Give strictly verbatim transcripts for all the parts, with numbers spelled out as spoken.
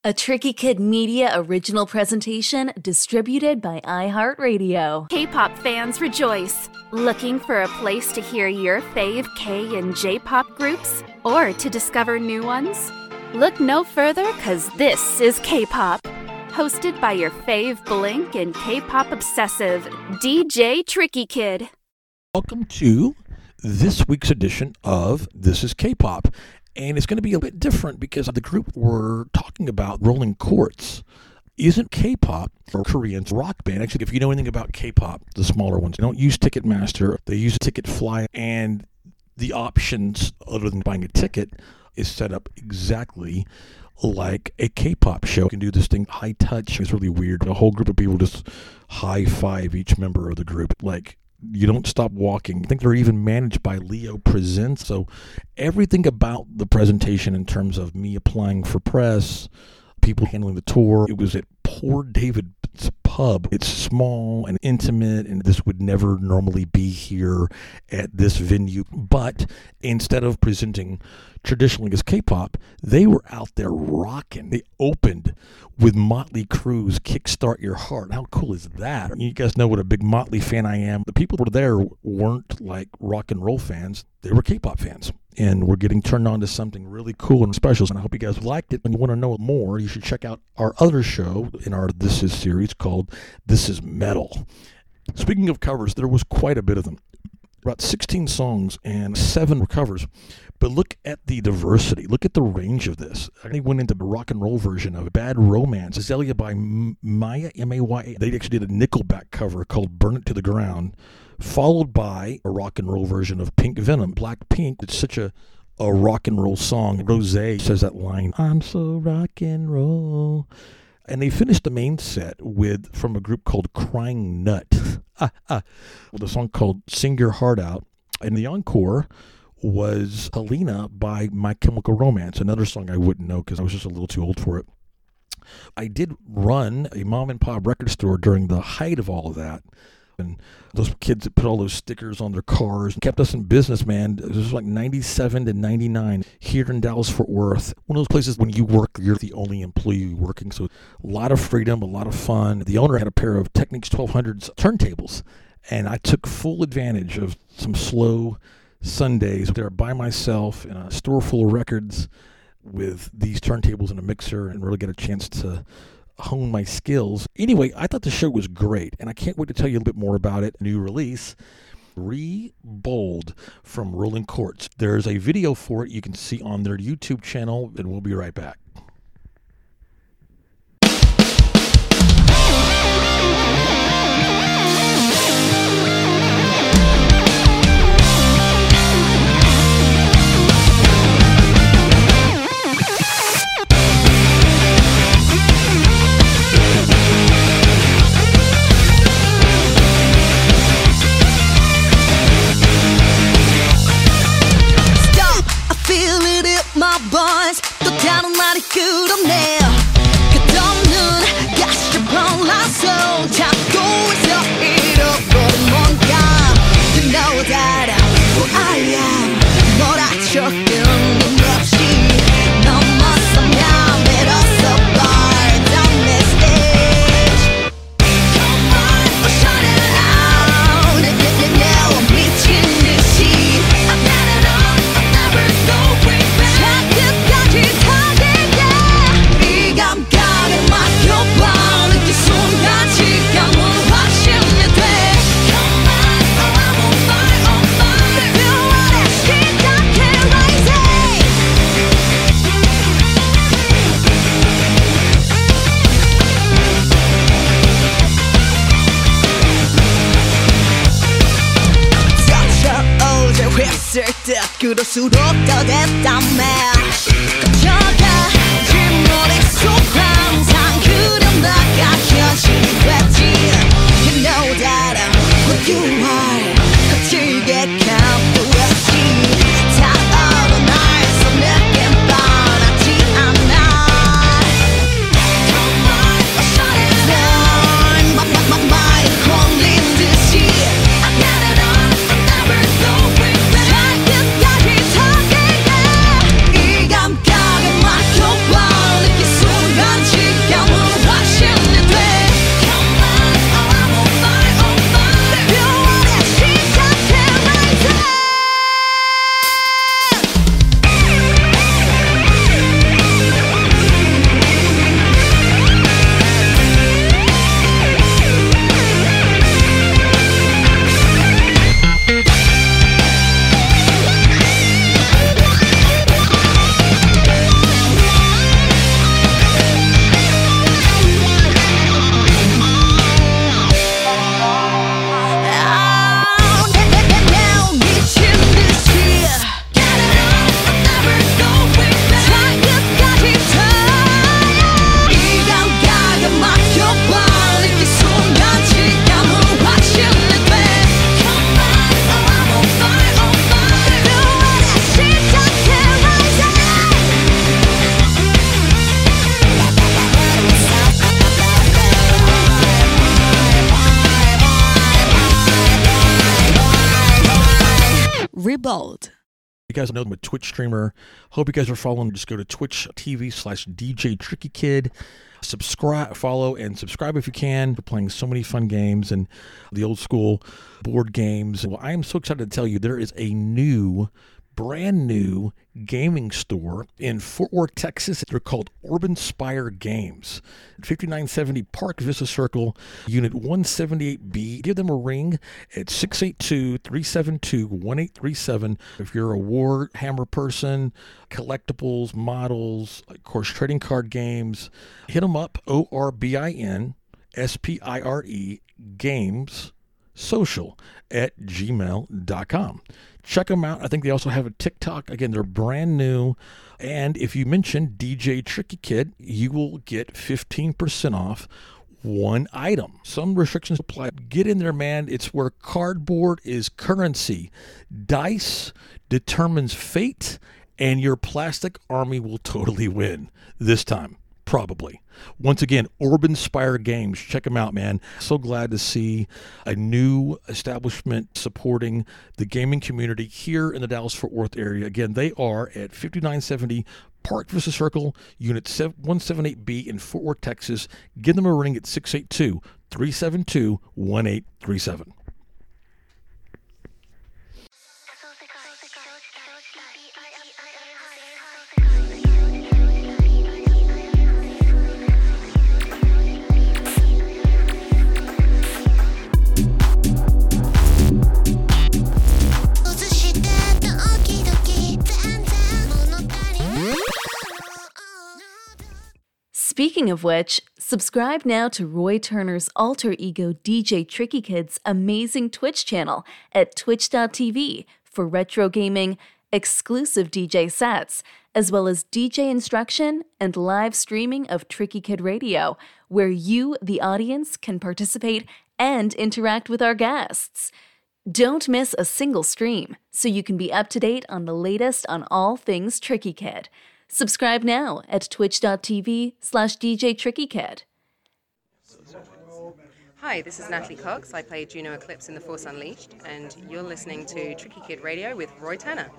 a Tricky Kid Media original presentation distributed by iHeartRadio. K-pop fans rejoice! Looking for a place to hear your fave K and J-pop groups? Or to discover new ones? Look no further, cause this is K-pop. Hosted by your fave Blink and K-pop obsessive, D J Tricky Kid. Welcome to this week's edition of This is K-pop. And it's going to be a bit different because the group we're talking about, Rolling Quartz, isn't K-pop or Korean rock band. Actually, if you know anything about K-pop, the smaller ones, they don't use Ticketmaster. They use Ticketfly. And the options, other than buying a ticket, is set up exactly like a K-pop show. You can do this thing high touch. It's really weird. A whole group of people just high five each member of the group. Like, you don't stop walking. I think they're even managed by Leo Presents. So everything about the presentation in terms of me applying for press, people handling the tour, it was at Poor David's Pub. It's small and intimate, and this would never normally be here at this venue. But instead of presenting traditionally as K-pop, they were out there rocking. They opened with Motley Crue's Kickstart Your Heart. How cool is that? You guys know what a big Motley fan I am. The people who were there weren't like rock and roll fans. They were K-pop fans. And we're getting turned on to something really cool and special. And I hope you guys liked it. When you want to know more, you should check out our other show in our This Is series called This Is Metal. Speaking of covers, there was quite a bit of them. About sixteen songs and seven covers. But look at the diversity. Look at the range of this. I went into the rock and roll version of Bad Romance. Azalea by Maya, M A Y A. They actually did a Nickelback cover called Burn It to the Ground, followed by a rock and roll version of Pink Venom, Black Pink. It's such a, a rock and roll song. Rosé says that line, I'm so rock and roll. And they finished the main set with, from a group called Crying Nut, ah, ah, with a song called Sing Your Heart Out. And the encore was Helena by My Chemical Romance, another song I wouldn't know because I was just a little too old for it. I did run a mom and pop record store during the height of all of that. And those kids that put all those stickers on their cars kept us in business, man. It was like ninety-seven to ninety-nine here in Dallas-Fort Worth. One of those places when you work, you're the only employee working. So a lot of freedom, a lot of fun. The owner had a pair of Technics twelve hundreds turntables. And I took full advantage of some slow Sundays there by myself in a store full of records with these turntables and a mixer and really get a chance to hone my skills. Anyway, I thought the show was great, and I can't wait to tell you a little bit more about it. New release, Re-Bold from Rolling Quartz. There's a video for it you can see on their YouTube channel, and we'll be right back. Boys, 또 다른 말이 끝없네. 끝없는 가시를 발라서 찾고 있어 잃어버린 뭔가. You know that who I am. 몰아쳐 끊임 없이 넘어서면 밀어서 bar down the stage. Come on, oh shut it out. 내가 미친 듯이 I've had it all, I'm never going back. 그럴수록 더 됐다며 감춰가 진 머릿속 항상 그려나가 현실이 됐지 You know that I'm who you are 거칠게 감도였지 다 얼어나서 내겐 뻔하지 않아 Come on, shut it down My, my, my mind 홀린 듯이 I got it all, I'm never going back 끝까지 터지게 bold. You guys know I'm a Twitch streamer. Hope you guys are following. Just go to Twitch T V slash D J Tricky Kid. Subscribe, follow, and subscribe if you can. We're playing so many fun games and the old school board games. Well, I am so excited to tell you there is a new, brand new gaming store in Fort Worth, Texas. They're called Urban Spire Games. fifty-nine seventy Park Vista Circle, Unit one seventy-eight B. Give them a ring at six eight two, three seven two, one eight three seven. If you're a Warhammer person, collectibles, models, of course, trading card games, hit them up, O R B I N S P I R E, games, social at gmail dot com. Check them out. I think they also have a TikTok. Again, they're brand new. And if you mention D J Tricky Kid, you will get fifteen percent off one item. Some restrictions apply. Get in there, man. It's where cardboard is currency. Dice determines fate, and your plastic army will totally win this time. Probably. Once again, Urban Spire Games. Check them out, man. So glad to see a new establishment supporting the gaming community here in the Dallas-Fort Worth area. Again, they are at fifty-nine seventy Park Vista Circle, Unit one seventy-eight B in Fort Worth, Texas. Give them a ring at six eight two, three seven two, one eight three seven. Speaking of which, subscribe now to Roy Turner's alter ego D J Tricky Kid's amazing Twitch channel at twitch dot t v for retro gaming, exclusive D J sets, as well as D J instruction and live streaming of Tricky Kid Radio, where you, the audience, can participate and interact with our guests. Don't miss a single stream, so you can be up to date on the latest on all things Tricky Kid. Subscribe now at twitch dot t v slash D J Tricky Kid. Hi, this is Natalie Cox. I play Juno Eclipse in The Force Unleashed, and you're listening to Tricky Kid Radio with Roy Turner.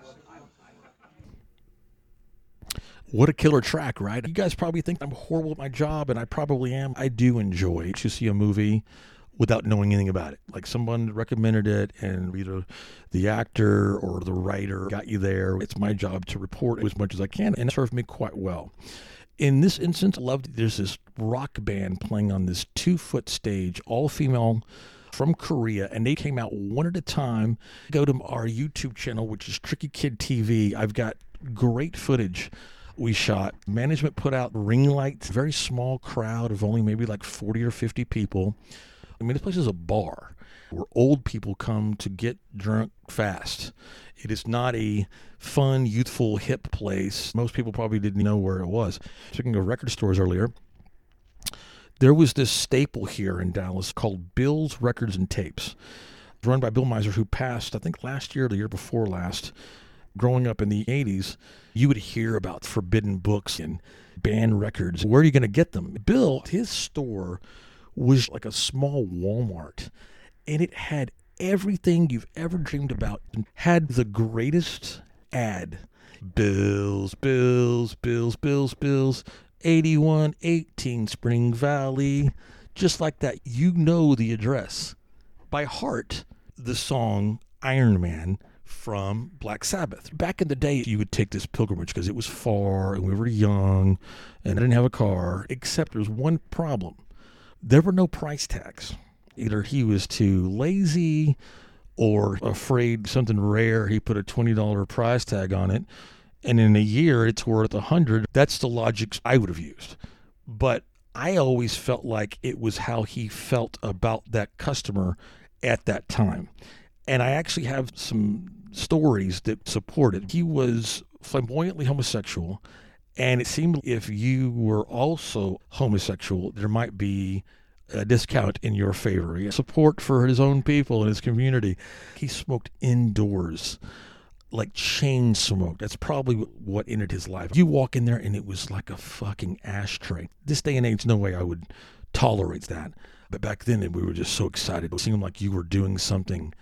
What a killer track, right? You guys probably think I'm horrible at my job, and I probably am. I do enjoy to see a movie without knowing anything about it. Like someone recommended it, and either the actor or the writer got you there. It's my job to report as much as I can, and it served me quite well. In this instance, I loved there's this rock band playing on this two-foot stage, all female, from Korea, and they came out one at a time. Go to our YouTube channel, which is Tricky Kid T V. I've got great footage we shot. Management put out ring lights, very small crowd of only maybe like forty or fifty people. I mean, this place is a bar where old people come to get drunk fast. It is not a fun, youthful, hip place. Most people probably didn't know where it was. Speaking of record stores earlier, there was this staple here in Dallas called Bill's Records and Tapes. It's run by Bill Miser, who passed, I think, last year or the year before last. Growing up in the eighties, you would hear about forbidden books and banned records. Where are you going to get them? Bill, his store was like a small Walmart, and it had everything you've ever dreamed about, and had the greatest ad. Bills, Bills, Bills, Bills, Bills, eighty-one eighteen Spring Valley. Just like that, you know the address by heart. The song Iron Man from Black Sabbath. Back in the day, you would take this pilgrimage because it was far and we were young and I didn't have a car, except there was one problem. There were no price tags. Either he was too lazy or afraid something rare, he put a twenty dollars price tag on it, and in a year it's worth one hundred dollars. That's the logic I would have used. But I always felt like it was how he felt about that customer at that time. And I actually have some stories that support it. He was flamboyantly homosexual, and it seemed if you were also homosexual, there might be a discount in your favor. He had support for his own people and his community. He smoked indoors, like chain smoke. That's probably what ended his life. You walk in there and it was like a fucking ashtray. This day and age, no way I would tolerate that. But back then we were just so excited. It seemed like you were doing something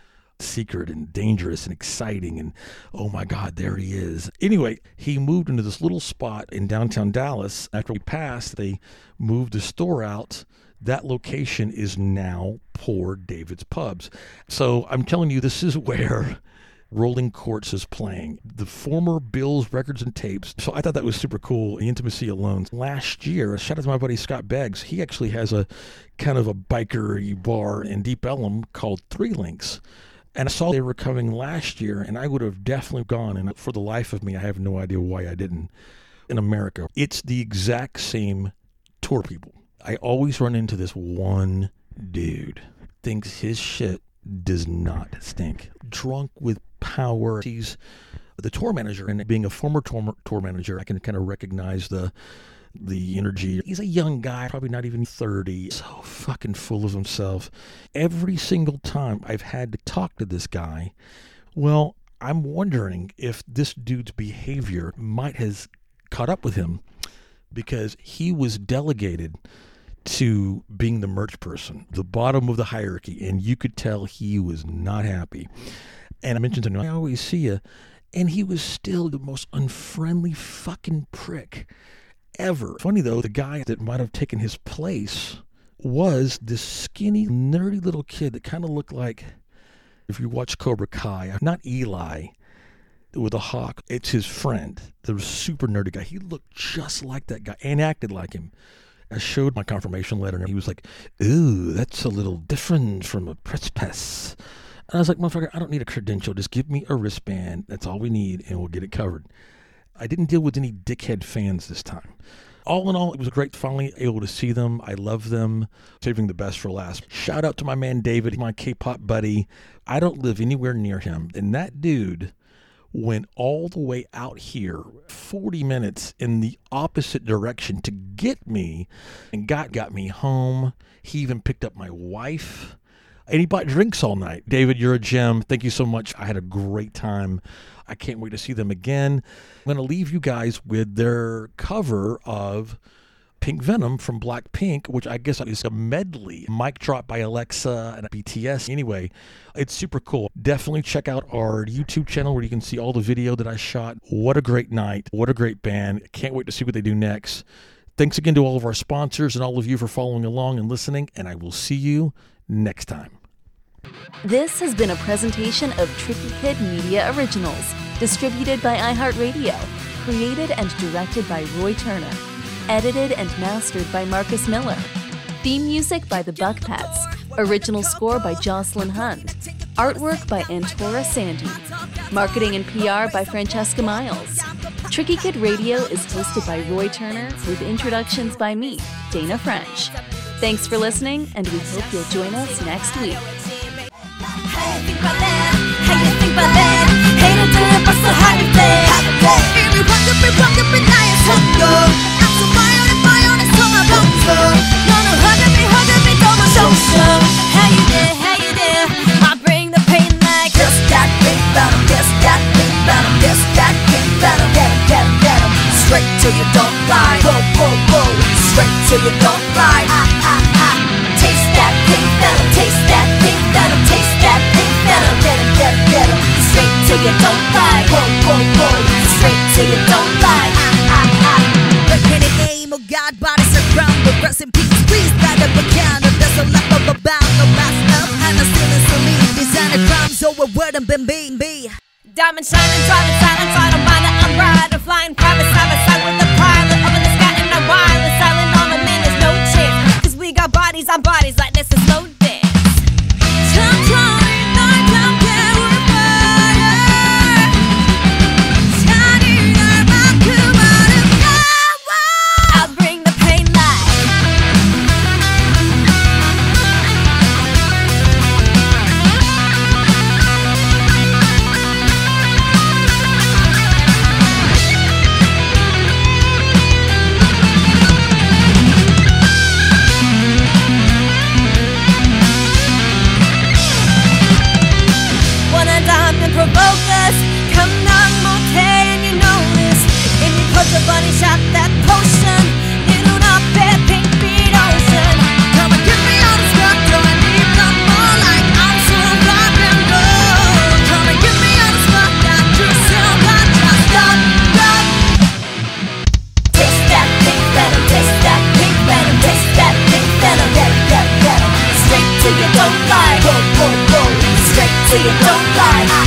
secret and dangerous and exciting, and oh my God, there he is. Anyway, he moved into this little spot in downtown Dallas. After we passed, they moved the store out. That location is now Poor David's Pubs. So I'm telling you, this is where Rolling Courts is playing. The former Bills records and tapes. So I thought that was super cool. The intimacy alone. Last year, shout out to my buddy Scott Beggs. He actually has a kind of a biker bar in Deep Ellum called Three Links. And I saw they were coming last year, and I would have definitely gone. And for the life of me, I have no idea why I didn't. In America, it's the exact same tour people. I always run into this one dude. Thinks his shit does not stink. Drunk with power. He's the tour manager, and being a former tour, tour manager, I can kind of recognize the the energy. He's a young guy, probably not even thirty, so fucking full of himself. Every single time I've had to talk to this guy, well, I'm wondering if this dude's behavior might have caught up with him, because he was delegated to being the merch person, the bottom of the hierarchy, and you could tell he was not happy. And I mentioned to him, I always see you, and he was still the most unfriendly fucking prick ever. Funny though, the guy that might have taken his place was this skinny, nerdy little kid that kind of looked like, if you watch Cobra Kai, not Eli with a hawk, it's his friend, the super nerdy guy. He looked just like that guy and acted like him. I showed my confirmation letter, and he was like, ooh, that's a little different from a press pass. And I was like, motherfucker, I don't need a credential. Just give me a wristband. That's all we need, and we'll get it covered. I didn't deal with any dickhead fans this time. All in all, it was great finally able to see them. I love them. Saving the best for last. Shout out to my man David, my K-pop buddy. I don't live anywhere near him, and that dude went all the way out here, forty minutes in the opposite direction to get me, and got got me home. He even picked up my wife, and he bought drinks all night. David, you're a gem. Thank you so much. I had a great time. I can't wait to see them again. I'm going to leave you guys with their cover of Pink Venom from Blackpink, which I guess is a medley. Mic Drop by Alexa and B T S. Anyway, it's super cool. Definitely check out our YouTube channel where you can see all the video that I shot. What a great night. What a great band. Can't wait to see what they do next. Thanks again to all of our sponsors and all of you for following along and listening, and I will see you next time. This has been a presentation of Tricky Kid Media Originals, distributed by iHeartRadio, created and directed by Roy Turner. Edited and mastered by Marcus Miller. Theme music by the Buck Pats. Original score by Jocelyn Hund. Artwork by Antora Sandy. Marketing and P R by Francesca Miles. Tricky Kid Radio is hosted by Roy Turner with introductions by me, Dana French. Thanks for listening, and we hope you'll join us next week. How you think about that? How you think about that? Hate to do it, but so how you play? Every rock up and rock up and I am so good. I'm so fire and fire and so I'm on floor. Gonna hug me, hug me, don't want so so. How you did, how you did? I bring the pain like just that big battle, just that big battle, just that big battle. Get 'em, get 'em, get 'em. Straight till you don't lie. Whoa, whoa, whoa. Straight till you don't lie. Ah, ah, ah. Taste that pink venom, taste that pink venom, taste that pink venom. Get 'em, get 'em, get 'em. Straight till you don't lie. Whoa, whoa, whoa. Straight till you don't lie. Ah, ah, ah. Look in the name of God, bodies are ground, but rest in peace. Please, that of a can of there's a left of a bound, no mass up, and a ceiling salute. Designer crimes over word and been being be. Diamond shining, driving silence, I don't mind that I'm riding, flying private side by side with the pilot up in the sky, and I'm wireless, silent on the man, there's no chance, cause we got bodies on bodies like this is slow dance. Time flying, night time, yeah, we're fire. Shining our back to bottom power. I'll bring the pain light. so you don't lie.